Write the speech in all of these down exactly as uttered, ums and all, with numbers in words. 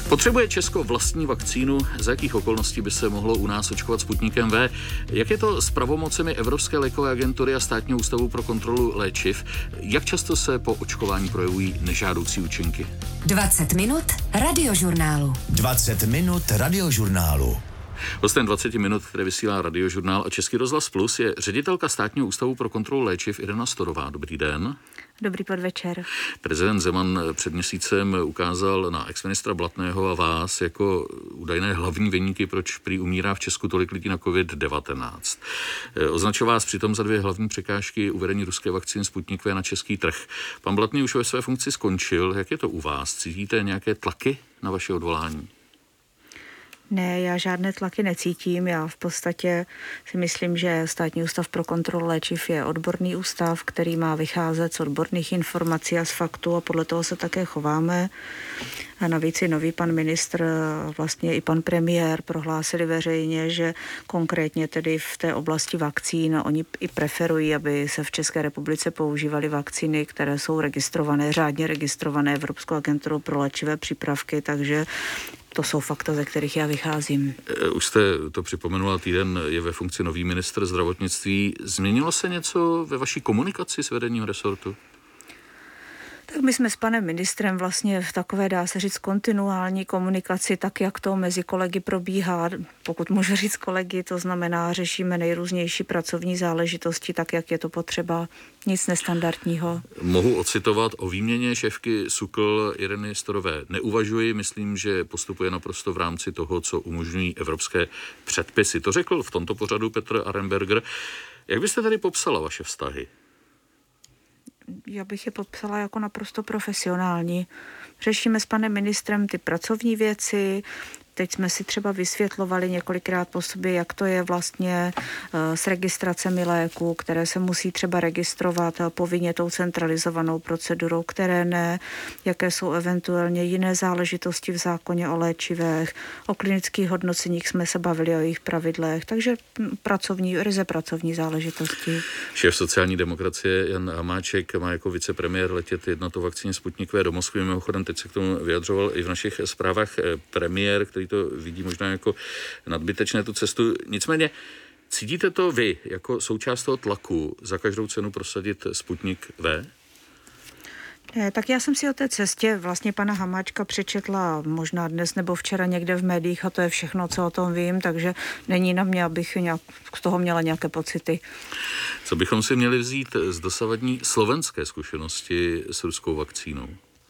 Potřebuje Česko vlastní vakcínu? Za jakých okolností by se mohlo u nás očkovat Sputnikem V? Jak je to s pravomocemi Evropské lékové agentury a Státního ústavu pro kontrolu léčiv? Jak často se po očkování projevují nežádoucí účinky? dvacet minut radiožurnálu. dvacet minut radiožurnálu. Hostem dvacet minut, které vysílá Radiožurnál a Český rozhlas Plus, je ředitelka Státního ústavu pro kontrolu léčiv Irena Storová. Dobrý den. Dobrý podvečer. Prezident Zeman před měsícem ukázal na exministra Blatného a vás jako údajné hlavní viníky, proč prý umírá v Česku tolik lidí na covid devatenáct. Označil vás přitom za dvě hlavní překážky uvedení ruské vakcíny Sputnik V na český trh. Pan Blatný už ve své funkci skončil. Jak je to u vás? Cítíte nějaké tlaky na vaše odvolání? Ne, já žádné tlaky necítím. Já v podstatě si myslím, že Státní ústav pro kontrolu léčiv je odborný ústav, který má vycházet z odborných informací a z faktů a podle toho se také chováme. A navíc i nový pan ministr, vlastně i pan premiér prohlásili veřejně, že konkrétně tedy v té oblasti vakcín oni i preferují, aby se v České republice používaly vakcíny, které jsou registrované, řádně registrované Evropskou agenturou pro léčivé přípravky, takže to jsou fakta, ze kterých já vycházím. Už jste to připomenula, týden je ve funkci nový ministr zdravotnictví. Změnilo se něco ve vaší komunikaci s vedením resortu? Tak my jsme s panem ministrem vlastně v takové, dá se říct, kontinuální komunikaci, tak jak to mezi kolegy probíhá, pokud můžu říct kolegy, to znamená, řešíme nejrůznější pracovní záležitosti, tak jak je to potřeba, nic nestandardního. Mohu ocitovat: o výměně šéfky SÚKL Ireny Storové neuvažuji, myslím, že postupuje naprosto v rámci toho, co umožňují evropské předpisy. To řekl v tomto pořadu Petr Arenberger. Jak byste tady popsala vaše vztahy? Já bych je popsala jako naprosto profesionální. Řešíme s panem ministrem ty pracovní věci. Teď jsme si třeba vysvětlovali několikrát po sobě, jak to je vlastně s registracemi léků, které se musí třeba registrovat povinně tou centralizovanou procedurou, které ne, jaké jsou eventuálně jiné záležitosti v zákoně o léčivech, o klinických hodnoceních jsme se bavili, o jejich pravidlech, takže pracovní, ryze pracovní záležitosti. Šéf sociální demokracie Jan Hamáček má jako vicepremiér letět jednat o vakcíně Sputnik V do Moskvy. Mimochodem, teď se k tomu vyjadřoval i v našich zprávách premiér, který to vidí možná jako nadbytečné tu cestu. Nicméně, cítíte to vy jako součást toho tlaku za každou cenu prosadit Sputnik V? Ne, tak já jsem si o té cestě vlastně pana Hamáčka přečetla možná dnes nebo včera někde v médiích a to je všechno, co o tom vím, takže není na mě, abych nějak z toho měla nějaké pocity. Co bychom si měli vzít z dosavadní slovenské zkušenosti s ruskou vakcínou?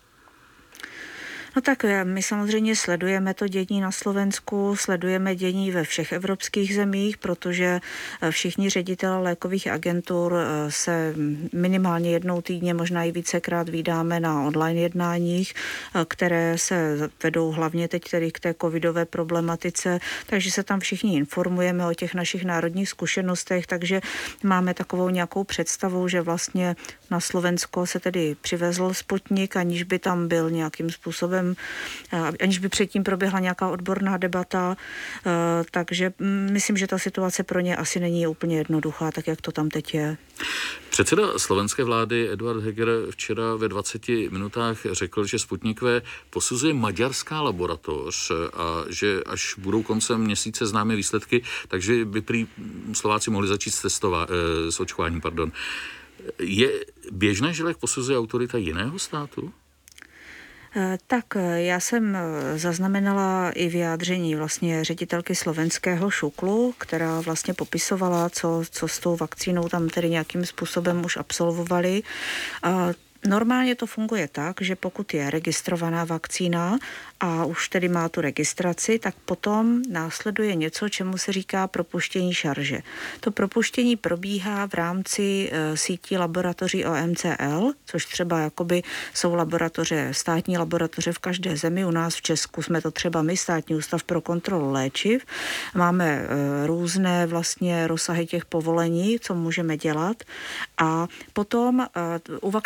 No tak my samozřejmě sledujeme to dění na Slovensku, sledujeme dění ve všech evropských zemích, protože všichni ředitelé lékových agentur se minimálně jednou týdně, možná i vícekrát vídáme na online jednáních, které se vedou hlavně teď tedy k té covidové problematice, takže se tam všichni informujeme o těch našich národních zkušenostech, takže máme takovou nějakou představu, že vlastně na Slovensko se tedy přivezl Sputnik, aniž by tam byl nějakým způsobem aniž by předtím proběhla nějaká odborná debata, takže myslím, že ta situace pro ně asi není úplně jednoduchá, tak jak to tam teď je. Předseda slovenské vlády Eduard Heger včera ve dvaceti minutách řekl, že Sputnik V posuzuje maďarská laboratoř a že až budou koncem měsíce známé výsledky, takže by prý Slováci mohli začít s, testová, s očkováním. Pardon. Je běžné, že lék posuzuje autorita jiného státu? Tak já jsem zaznamenala i vyjádření vlastně ředitelky slovenského ŠÚKLu, která vlastně popisovala, co, co s tou vakcínou tam tedy nějakým způsobem už absolvovali. A normálně to funguje tak, že pokud je registrovaná vakcína a už tedy má tu registraci, tak potom následuje něco, čemu se říká propuštění šarže. To propuštění probíhá v rámci e, sítí laboratoří O M C L, což třeba jakoby jsou laboratoře, státní laboratoře v každé zemi. U nás v Česku jsme to třeba my, Státní ústav pro kontrolu léčiv. Máme e, různé vlastně rozsahy těch povolení, co můžeme dělat. A potom e, u vakcín na covid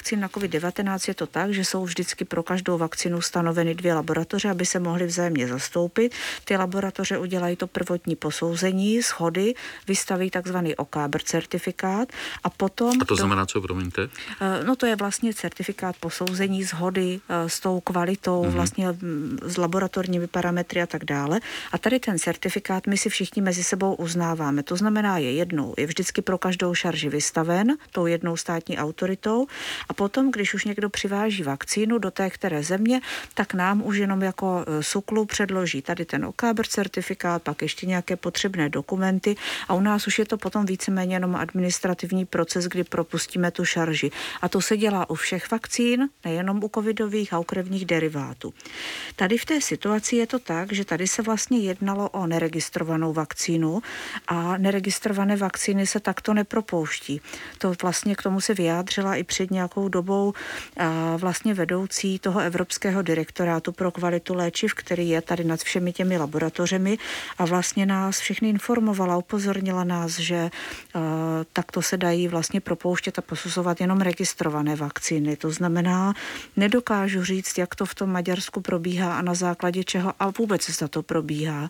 covid devatenáct je to tak, že jsou vždycky pro každou vakcínu stanoveny dvě laboratoře, aby se mohly vzájemně zastoupit. Ty laboratoře udělají to prvotní posouzení, shody, vystaví takzvaný O K A B R certifikát a potom... A to znamená co, promiňte? No to je vlastně certifikát posouzení shody s tou kvalitou, mm-hmm. vlastně s laboratorními parametry a tak dále. A tady ten certifikát my si všichni mezi sebou uznáváme. To znamená, je jednou, je vždycky pro každou šarži vystaven tou jednou státní autoritou a potom, když už někdo přiváží vakcínu do té které země, tak nám už jenom jako SÚKLu předloží tady ten O K A B R certifikát, pak ještě nějaké potřebné dokumenty a u nás už je to potom víceméně jenom administrativní proces, kdy propustíme tu šarži. A to se dělá u všech vakcín, nejenom u covidových a u krevních derivátů. Tady v té situaci je to tak, že tady se vlastně jednalo o neregistrovanou vakcínu a neregistrované vakcíny se takto nepropouští. To vlastně k tomu se vyjádřila i před nějakou dobou vlastně vedoucí toho Evropského direktorátu pro kvalitu léčiv, který je tady nad všemi těmi laboratořemi a vlastně nás všechny informovala, upozornila nás, že uh, takto se dají vlastně propouštět a posuzovat jenom registrované vakcíny. To znamená, nedokážu říct, jak to v tom Maďarsku probíhá a na základě čeho a vůbec zda to probíhá.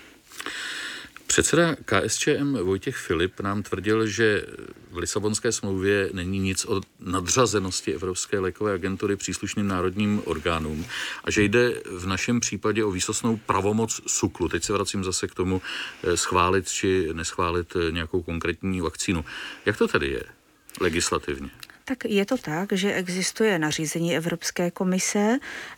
Předseda K S Č M Vojtěch Filip nám tvrdil, že v Lisabonské smlouvě není nic o nadřazenosti Evropské lékové agentury příslušným národním orgánům a že jde v našem případě o výsostnou pravomoc SÚKLu. Teď se vracím zase k tomu schválit či neschválit nějakou konkrétní vakcínu. Jak to tedy je legislativně? Tak je to tak, že existuje nařízení Evropské komise,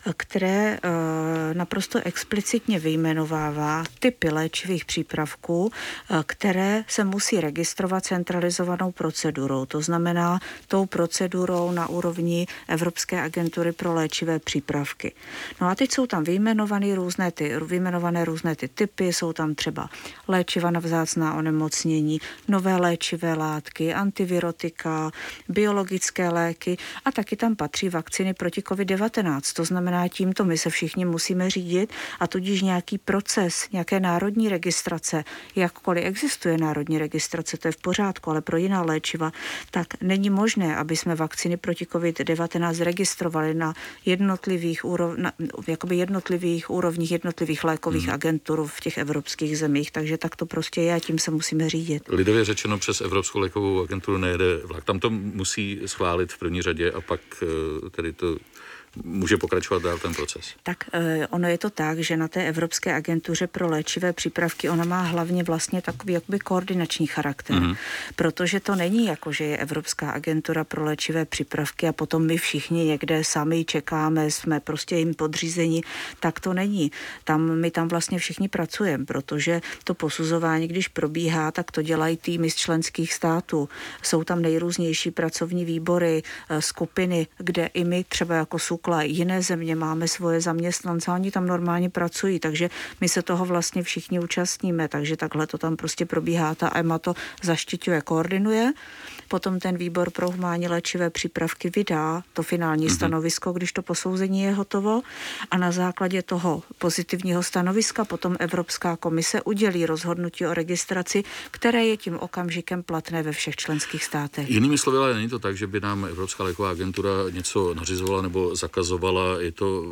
které naprosto explicitně vyjmenovává typy léčivých přípravků, které se musí registrovat centralizovanou procedurou. To znamená tou procedurou na úrovni Evropské agentury pro léčivé přípravky. No a teď jsou tam vyjmenované různé ty, vyjmenované různé ty typy, jsou tam třeba léčiva na vzácná onemocnění, nové léčivé látky, antivirotika, biologické léky a taky tam patří vakcíny proti covid devatenáct. To znamená, tímto my se všichni musíme řídit a tudíž nějaký proces, nějaké národní registrace, jakkoliv existuje národní registrace, to je v pořádku, ale pro jiná léčiva, tak není možné, aby jsme vakcíny proti covid devatenáct registrovali na jednotlivých, úrov, na, jakoby jednotlivých úrovních jednotlivých lékových hmm. agentur v těch evropských zemích, takže tak to prostě je a tím se musíme řídit. Lidově řečeno přes Evropskou lékovou agenturu nejede vlak. Tam to musí schválit v první řadě a pak tedy to může pokračovat dál ten proces. Tak ono je to tak, že na té Evropské agentuře pro léčivé přípravky ona má hlavně vlastně takový jakoby koordinační charakter, mm-hmm. protože to není jako, že je Evropská agentura pro léčivé přípravky a potom my všichni někde sami čekáme, jsme prostě jim podřízeni, tak to není. Tam my tam vlastně všichni pracujeme, protože to posuzování, když probíhá, tak to dělají týmy z členských států. Jsou tam nejrůznější pracovní výbory, skupiny, kde i my třeba jako SÚKL a jiné země máme svoje zaměstnance, oni tam normálně pracují, takže my se toho vlastně všichni účastníme, takže takhle to tam prostě probíhá. Ta E M A to zaštiťuje, koordinuje, potom ten výbor pro humánní léčivé přípravky vydá to finální mm-hmm. stanovisko, když to posouzení je hotovo a na základě toho pozitivního stanoviska potom Evropská komise udělí rozhodnutí o registraci, které je tím okamžikem platné ve všech členských státech. Jinými slovy, ale není to tak, že by nám Evropská léková agentura něco nařizovala nebo zakazovala, je to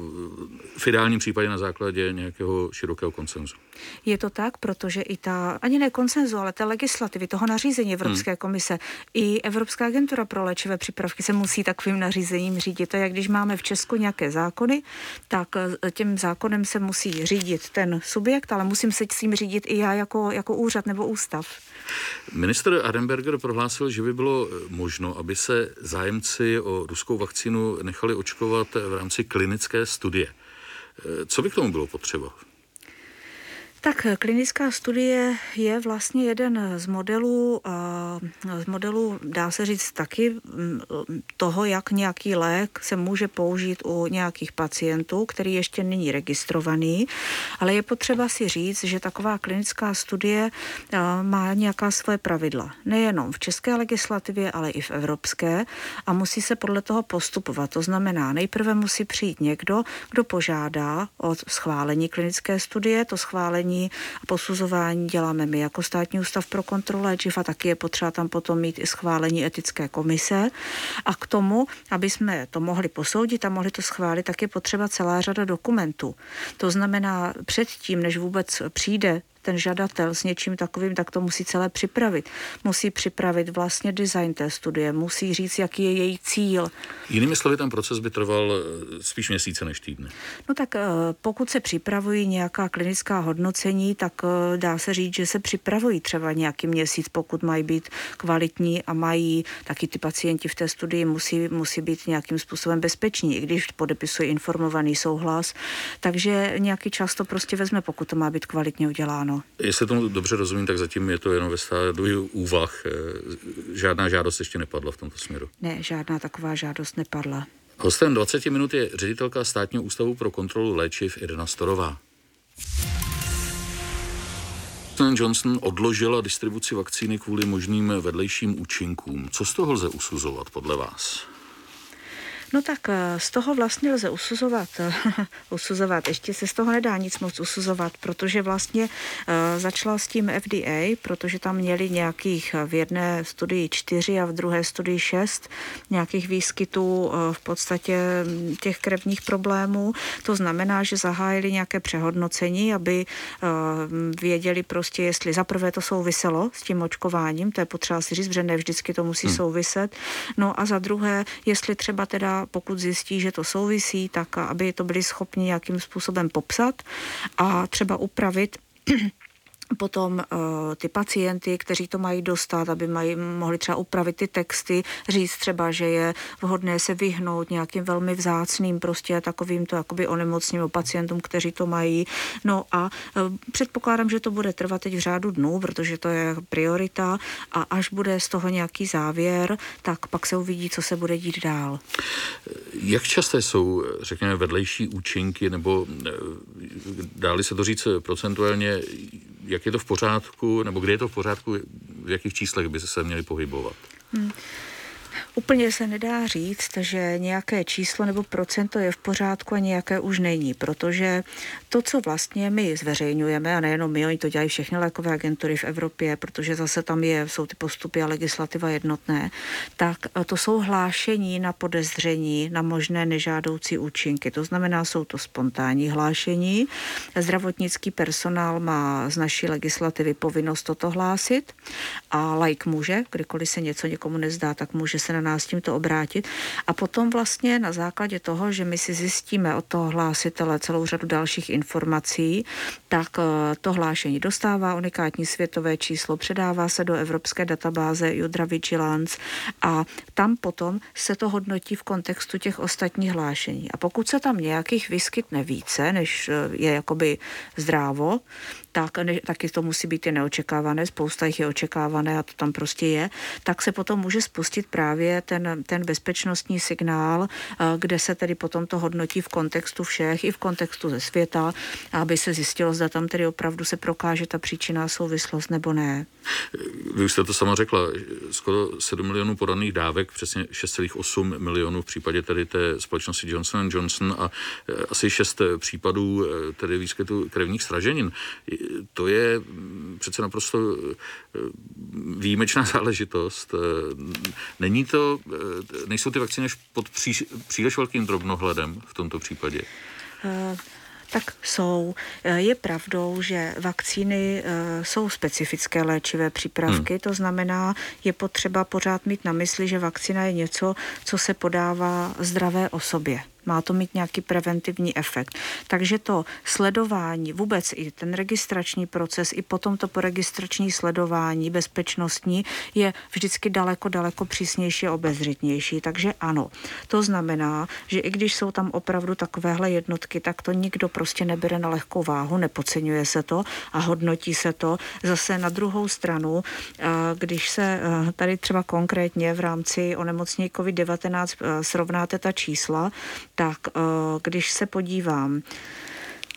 v ideálním případě na základě nějakého širokého konsenzu. Je to tak, protože i ta, ani ne konsenzu, ale té legislativy, toho nařízení Evropské hmm. komise, i Evropská agentura pro léčivé přípravky se musí takovým nařízením řídit. To je, jak když máme v Česku nějaké zákony, tak tím zákonem se musí řídit ten subjekt, ale musím se s tím řídit i já jako, jako úřad nebo ústav. Ministr Arenberger prohlásil, že by bylo možno, aby se zájemci o ruskou vakcínu nechali očkovat v rámci klinické studie. Co by k tomu bylo potřeba? Tak klinická studie je vlastně jeden z modelů, z modelů, dá se říct taky toho, jak nějaký lék se může použít u nějakých pacientů, který ještě není registrovaný, ale je potřeba si říct, že taková klinická studie má nějaká svoje pravidla. Nejenom v české legislativě, ale i v evropské a musí se podle toho postupovat. To znamená, nejprve musí přijít někdo, kdo požádá o schválení klinické studie, to schválení hodnocení a posuzování děláme my jako Státní ústav pro kontrolu léčiv a taky je potřeba tam potom mít i schválení etické komise. A k tomu, aby jsme to mohli posoudit a mohli to schválit, tak je potřeba celá řada dokumentů. To znamená, předtím, než vůbec přijde ten žadatel s něčím takovým, tak to musí celé připravit. Musí připravit vlastně design té studie, musí říct, jaký je její cíl. Jinými slovy, ten proces by trval spíš měsíce než týdny. No tak pokud se připravují nějaká klinická hodnocení, tak dá se říct, že se připravují třeba nějaký měsíc, pokud mají být kvalitní a mají, taky ty pacienti v té studii musí, musí být nějakým způsobem bezpeční, i když podepisují informovaný souhlas. Takže nějaký čas to prostě vezme, pokud to má být kvalitně uděláno. Jestli tomu dobře rozumím, tak zatím je to jenom ve stádiu úvah. Žádná žádost ještě nepadla v tomto směru. Ne, žádná taková žádost nepadla. Hostem dvacet minut je ředitelka Státního ústavu pro kontrolu léčiv Irena Storová. Johnson Johnson odložila distribuci vakcíny kvůli možným vedlejším účinkům. Co z toho lze usuzovat podle vás? No tak z toho vlastně lze usuzovat, usuzovat, ještě se z toho nedá nic moc usuzovat, protože vlastně začala s tím F D A, protože tam měli nějakých v jedné studii čtyři a v druhé studii šest nějakých výskytů v podstatě těch krevních problémů. To znamená, že zahájili nějaké přehodnocení, aby věděli prostě, jestli zaprvé to souviselo s tím očkováním, to je potřeba si říct, že ne vždycky to musí hmm. souviset. No a za druhé, jestli třeba teda pokud zjistí, že to souvisí, tak aby to byli schopni nějakým způsobem popsat a třeba upravit potom uh, ty pacienty, kteří to mají dostat, aby mají, mohli třeba upravit ty texty, říct třeba, že je vhodné se vyhnout nějakým velmi vzácným prostě takovýmto jakoby onemocněným pacientům, kteří to mají. No a uh, předpokládám, že to bude trvat teď v řádu dnů, protože to je priorita a až bude z toho nějaký závěr, tak pak se uvidí, co se bude dít dál. Jak časté jsou, řekněme, vedlejší účinky, nebo dáli se to říct procentuálně, jak je to v pořádku, nebo kde je to v pořádku, v jakých číslech by se měli pohybovat? Hmm. Úplně se nedá říct, že nějaké číslo nebo procento je v pořádku a nějaké už není, protože to, co vlastně my zveřejňujeme, a nejenom my, oni to dělají všechny lékové agentury v Evropě, protože zase tam je, jsou ty postupy a legislativa jednotné, tak to jsou hlášení na podezření na možné nežádoucí účinky. To znamená, jsou to spontánní hlášení. Zdravotnický personál má z naší legislativy povinnost toto hlásit a laik může, kdykoliv se něco někomu nezdá, tak může se na nás tímto obrátit. A potom vlastně na základě toho, že my si zjistíme od toho hlásitele celou řadu dalších informací, tak to hlášení dostává unikátní světové číslo, předává se do evropské databáze Judra Vigilance a tam potom se to hodnotí v kontextu těch ostatních hlášení. A pokud se tam nějakých vyskytne více, než je jakoby zdrávo, tak ne, taky to musí být i neočekávané, spousta jich je očekávané a to tam prostě je, tak se potom může spustit právě ten, ten bezpečnostní signál, kde se tedy potom to hodnotí v kontextu všech, i v kontextu ze světa, aby se zjistilo, zda tam tedy opravdu se prokáže ta příčinná souvislost nebo ne. Vy už jste to sama řekla, skoro sedm milionů podaných dávek, přesně šest celá osm milionů v případě tedy té společnosti Johnson and Johnson a asi šest případů tedy výskytu krevních sraženin. To je přece naprosto výjimečná záležitost. Není to, nejsou ty vakcíny pod příš, příliš velkým drobnohledem v tomto případě? Uh. Tak jsou. Je pravdou, že vakcíny jsou specifické léčivé přípravky, hmm. to znamená, je potřeba pořád mít na mysli, že vakcína je něco, co se podává zdravé osobě. Má to mít nějaký preventivní efekt. Takže to sledování, vůbec i ten registrační proces, i potom to poregistrační sledování bezpečnostní je vždycky daleko, daleko přísnější a obezřetnější. Takže ano, to znamená, že i když jsou tam opravdu takovéhle jednotky, tak to nikdo prostě nebere na lehkou váhu, nepodceňuje se to a hodnotí se to. Zase na druhou stranu, když se tady třeba konkrétně v rámci onemocnění covid devatenáct srovnáte ta čísla, tak když se podívám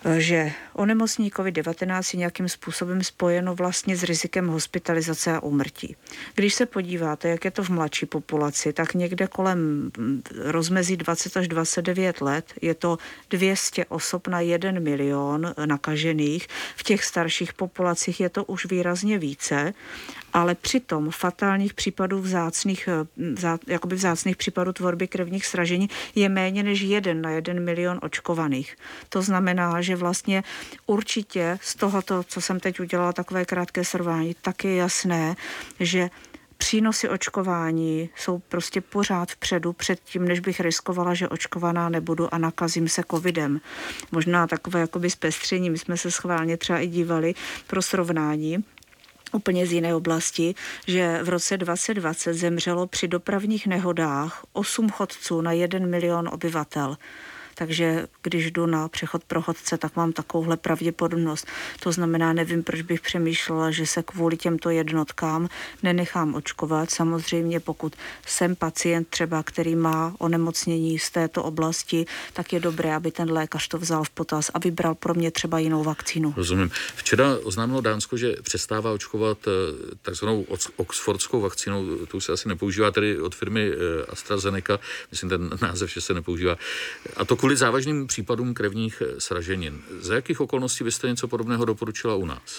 že onemocnění covid devatenáct je nějakým způsobem spojeno vlastně s rizikem hospitalizace a úmrtí. Když se podíváte, jak je to v mladší populaci, tak někde kolem rozmezí dvacet až dvacet devět let je to dvě stě osob na jeden milion nakažených. V těch starších populacích je to už výrazně více, ale přitom fatálních případů vzácných, vzá, jakoby vzácných případů tvorby krevních sražení je méně než jeden na jeden milion očkovaných. To znamená, že vlastně určitě z tohoto, co jsem teď udělala, takové krátké srovnání, tak je jasné, že přínosy očkování jsou prostě pořád vpředu, před tím, než bych riskovala, že očkovaná nebudu a nakazím se covidem. Možná takové jakoby zpestření, my jsme se schválně třeba i dívali pro srovnání, úplně z jiné oblasti, že v roce dvacet dvacet zemřelo při dopravních nehodách osm chodců na jeden milion obyvatel. Takže když jdu na přechod pro chodce, tak mám takovouhle pravděpodobnost. To znamená, nevím, proč bych přemýšlela, že se kvůli těmto jednotkám nenechám očkovat. Samozřejmě, pokud jsem pacient třeba, který má onemocnění z této oblasti, tak je dobré, aby ten lékař to vzal v potaz a vybral pro mě třeba jinou vakcínu. Rozumím. Včera oznámilo Dánsko, že přestává očkovat takzvanou oxfordskou vakcínou, tu se asi nepoužívá, tedy od firmy AstraZeneca, myslím, ten název, že se nepoužívá. A to kvůli závažným případům krevních sraženin. Za jakých okolností byste něco podobného doporučila u nás?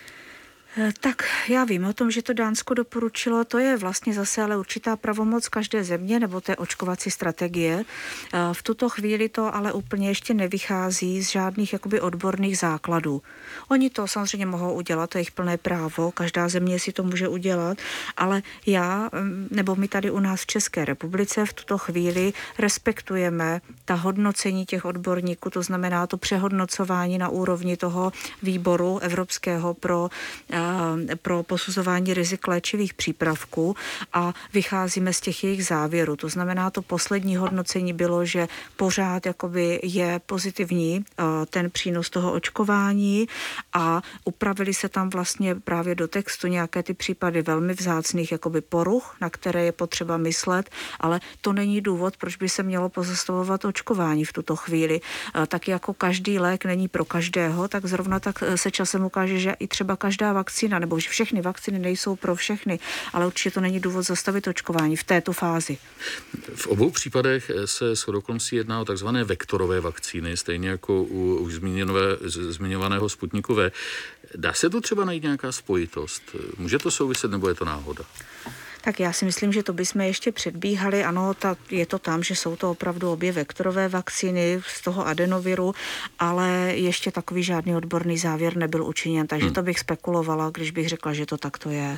Tak já vím o tom, že to Dánsko doporučilo, to je vlastně zase ale určitá pravomoc každé země, nebo té očkovací strategie. V tuto chvíli to ale úplně ještě nevychází z žádných jakoby odborných základů. Oni to samozřejmě mohou udělat, to je jejich plné právo, každá země si to může udělat, ale já, nebo my tady u nás v České republice v tuto chvíli respektujeme ta hodnocení těch odborníků, to znamená to přehodnocování na úrovni toho výboru evropského pro pro posuzování rizik léčivých přípravků a vycházíme z těch jejich závěrů. To znamená, to poslední hodnocení bylo, že pořád jakoby je pozitivní ten přínos toho očkování a upravili se tam vlastně právě do textu nějaké ty případy velmi vzácných jakoby poruch, na které je potřeba myslet, ale to není důvod, proč by se mělo pozastavovat očkování v tuto chvíli. Tak jako každý lék není pro každého, tak zrovna tak se časem ukáže, že i třeba každá vakcína nebo že všechny vakcíny nejsou pro všechny, ale určitě to není důvod zastavit očkování v této fázi. V obou případech se shodou okolností jedná o takzvané vektorové vakcíny, stejně jako u už zmiňovaného Sputniku V. Dá se tu třeba najít nějaká spojitost? Může to souviset, nebo je to náhoda? Tak já si myslím, že to bychom ještě předbíhali. Ano, ta, je to tam, že jsou to opravdu obě vektorové vakcíny z toho adenoviru, ale ještě takový žádný odborný závěr nebyl učiněn, takže hmm. to bych spekulovala, když bych řekla, že to takto je.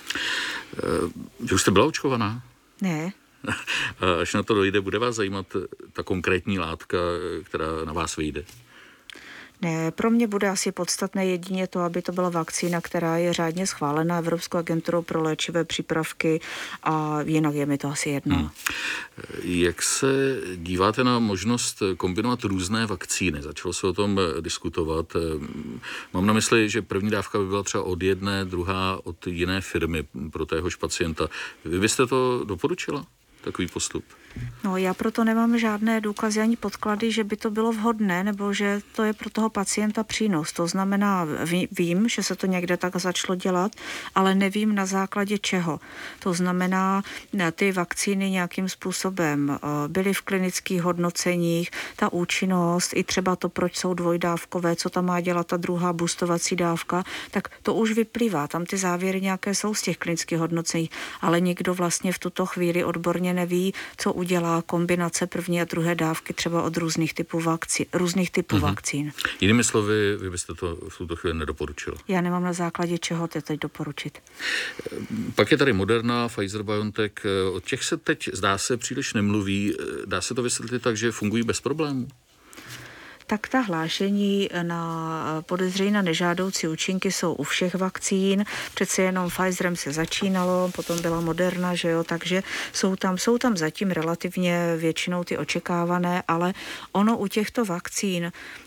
Vy už jste byla očkovaná? Ne. Až na to dojde, bude vás zajímat ta konkrétní látka, která na vás vyjde? Ne, pro mě bude asi podstatné jedině to, aby to byla vakcína, která je řádně schválena Evropskou agenturou pro léčivé přípravky a jinak je mi to asi jedno. Hmm. Jak se díváte na možnost kombinovat různé vakcíny? Začalo se o tom diskutovat. Mám na mysli, že první dávka by byla třeba od jedné, druhá od jiné firmy pro téhož pacienta. Vy byste to doporučila? Takový postup? No, já proto nemám žádné důkazy ani podklady, že by to bylo vhodné, nebo že to je pro toho pacienta přínos. To znamená, vím, že se to někde tak začalo dělat, ale nevím na základě čeho. To znamená, ty vakcíny nějakým způsobem byly v klinických hodnoceních, ta účinnost, i třeba to, proč jsou dvojdávkové, co tam má dělat ta druhá boostovací dávka, tak to už vyplývá. Tam ty závěry nějaké jsou z těch klinických hodnocení, ale nikdo vlastně v tuto chvíli odborně neví, co udělá kombinace první a druhé dávky třeba od různých typů vakcín. Různých typů mm-hmm. vakcín. Jinými slovy, vy byste to v tuto chvíli nedoporučila? Já nemám na základě čeho to teď doporučit. Pak je tady Moderna, Pfizer-BioNTech. O těch se teď zdá se příliš nemluví. Dá se to vysvětlit tak, že fungují bez problémů? Tak ta hlášení na podezření na nežádoucí účinky jsou u všech vakcín. Přece jenom Pfizerem se začínalo, potom byla Moderna, že jo, takže jsou tam, jsou tam zatím relativně většinou ty očekávané, ale ono u těchto vakcín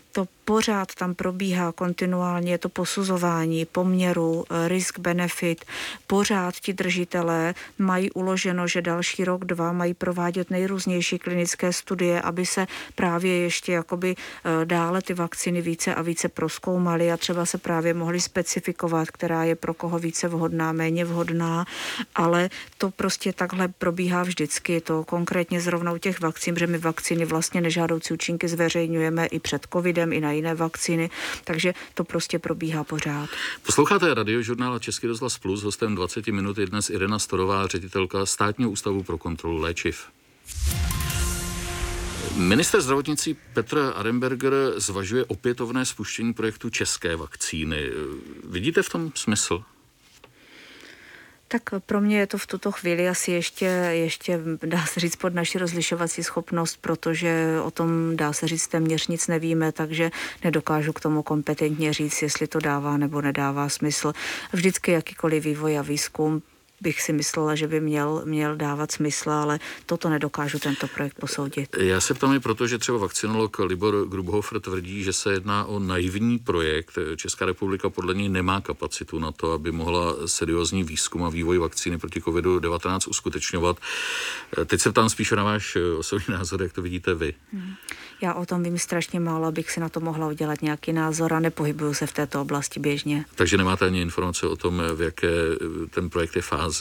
to pořád tam probíhá kontinuálně, to posuzování poměru, risk benefit, pořád ti držitelé mají uloženo, že další rok, dva mají provádět nejrůznější klinické studie, aby se právě ještě jakoby dále ty vakcíny více a více prozkoumaly a třeba se právě mohly specifikovat, která je pro koho více vhodná, méně vhodná, ale to prostě takhle probíhá vždycky, to konkrétně zrovna u těch vakcín, že my vakcíny vlastně nežádoucí účinky zveřejňujeme i před covidem, i na jiné vakcíny, takže to prostě probíhá pořád. Posloucháte Radiožurnál a Český rozhlas Plus, hostem dvacet minut je dnes Irena Storová, ředitelka Státního ústavu pro kontrolu léčiv. Ministr zdravotnictví Petr Arenberger zvažuje opětovné spuštění projektu české vakcíny. Vidíte v tom smysl? Tak pro mě je to v tuto chvíli asi ještě, ještě dá se říct pod naši rozlišovací schopnost, protože o tom dá se říct téměř nic nevíme, takže nedokážu k tomu kompetentně říct, jestli to dává nebo nedává smysl. Vždycky jakýkoliv vývoj a výzkum bych si myslela, že by měl, měl dávat smysl, ale toto nedokážu tento projekt posoudit. Já se ptám i proto, že třeba vakcinolog Libor Grubhofer tvrdí, že se jedná o naivní projekt. Česká republika podle něj nemá kapacitu na to, aby mohla seriózní výzkum a vývoj vakcíny proti kovidu devatenáct uskutečňovat. Teď se ptám spíš na váš osobní názor, jak to vidíte vy. Hmm. Já o tom vím strašně málo, abych si na to mohla udělat nějaký názor a nepohybuju se v této oblasti běžně. Takže nemáte ani informace o tom, v jaké ten projekt je fázi.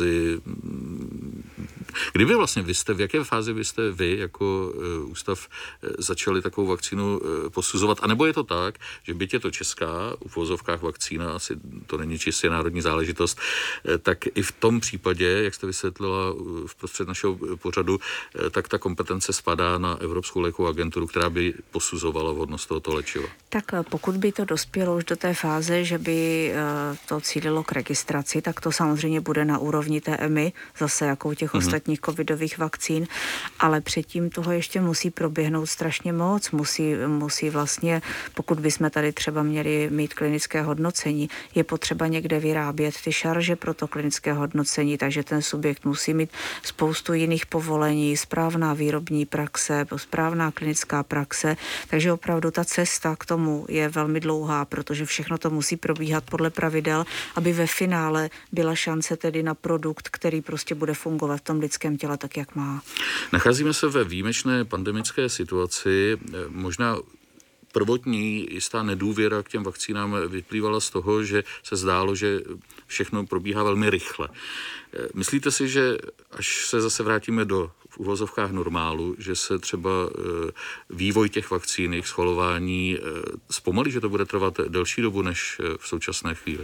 Kdyby vlastně vy jste, v jaké fázi byste vy jako uh, ústav uh, začali takovou vakcínu uh, posuzovat? A nebo je to tak, že byť je to česká, v uvozovkách vakcína, asi to není čistě národní záležitost, uh, tak i v tom případě, jak jste vysvětlila uh, v prostřed našeho pořadu, uh, tak ta kompetence spadá na Evropskou lékovou agenturu, která by posuzovala vhodnost tohoto léčiva. Tak pokud by to dospělo už do té fáze, že by uh, to cílilo k registraci, tak to samozřejmě bude na úrovni té E M I, zase jako u těch mm-hmm. ostatních covidových vakcín, ale předtím toho ještě musí proběhnout strašně moc, musí, musí vlastně, pokud bychom tady třeba měli mít klinické hodnocení, je potřeba někde vyrábět ty šarže pro to klinické hodnocení, takže ten subjekt musí mít spoustu jiných povolení, správná výrobní praxe, správná klinická praxe, takže opravdu ta cesta k tomu je velmi dlouhá, protože všechno to musí probíhat podle pravidel, aby ve finále byla šance tedy na produkt, který prostě bude fungovat v tom lidském těle tak, jak má. Nacházíme se ve výjimečné pandemické situaci. Možná prvotní jistá nedůvěra k těm vakcínám vyplývala z toho, že se zdálo, že všechno probíhá velmi rychle. Myslíte si, že až se zase vrátíme do v uvozovkách normálu, že se třeba vývoj těch vakcín, jejich schvalování zpomalí, že to bude trvat delší dobu než v současné chvíli?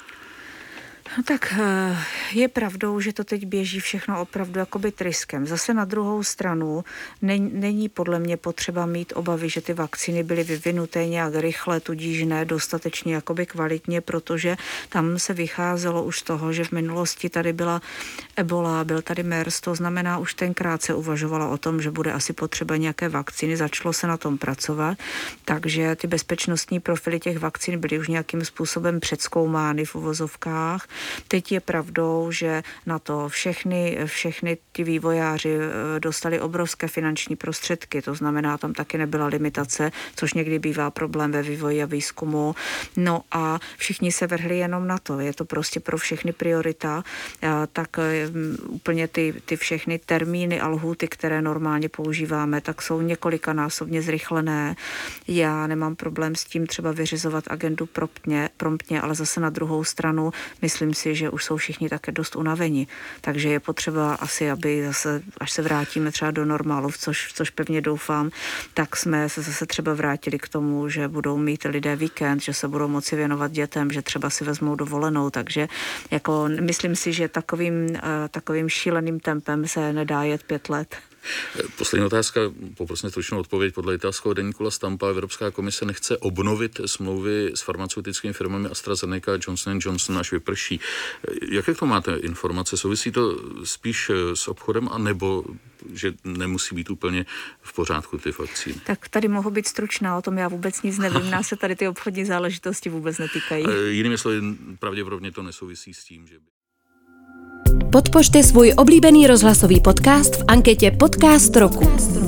No tak je pravdou, že to teď běží všechno opravdu jakoby tryskem. Zase na druhou stranu není, není podle mě potřeba mít obavy, že ty vakcíny byly vyvinuté nějak rychle, tudíž ne dostatečně jakoby kvalitně, protože tam se vycházelo už z toho, že v minulosti tady byla Ebola, byl tady MERS, to znamená už tenkrát se uvažovalo o tom, že bude asi potřeba nějaké vakcíny, začalo se na tom pracovat, takže ty bezpečnostní profily těch vakcín byly už nějakým způsobem předzkoumány v uvozovkách. Teď je pravdou, že na to všechny, všechny ty vývojáři dostali obrovské finanční prostředky, to znamená, tam taky nebyla limitace, což někdy bývá problém ve vývoji a výzkumu. No a všichni se vrhli jenom na to, je to prostě pro všechny priorita, tak úplně ty, ty všechny termíny a lhůty, které normálně používáme, tak jsou několikanásobně zrychlené. Já nemám problém s tím třeba vyřizovat agendu promptně, promptně, ale zase na druhou stranu myslím si, že už jsou všichni také dost unaveni. Takže je potřeba asi, aby zase, až se vrátíme třeba do normálu, v což, v což pevně doufám, tak jsme se zase třeba vrátili k tomu, že budou mít lidé víkend, že se budou moci věnovat dětem, že třeba si vezmou dovolenou. Takže jako myslím si, že takovým, takovým šíleným tempem se nedá jet pět let. Poslední otázka, poprosím stručnou odpověď. Podle italského deníku La Stampa Evropská komise nechce obnovit smlouvy s farmaceutickými firmami AstraZeneca a Johnson and Johnson, až vyprší. Jaké k tomu máte informace? Souvisí to spíš s obchodem, anebo že nemusí být úplně v pořádku ty vakcíny? Tak tady mohu být stručná, o tom já vůbec nic nevím, nás se tady ty obchodní záležitosti vůbec netýkají. Jinými slovy, pravděpodobně to nesouvisí s tím, že by... Podpořte svůj oblíbený rozhlasový podcast v anketě Podcast roku.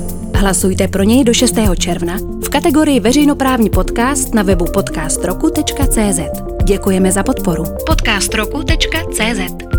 Hlasujte pro něj do šestého června v kategorii veřejnoprávní podcast na webu podcast roku tečka cé zet. Děkujeme za podporu. podcast roku tečka cé zet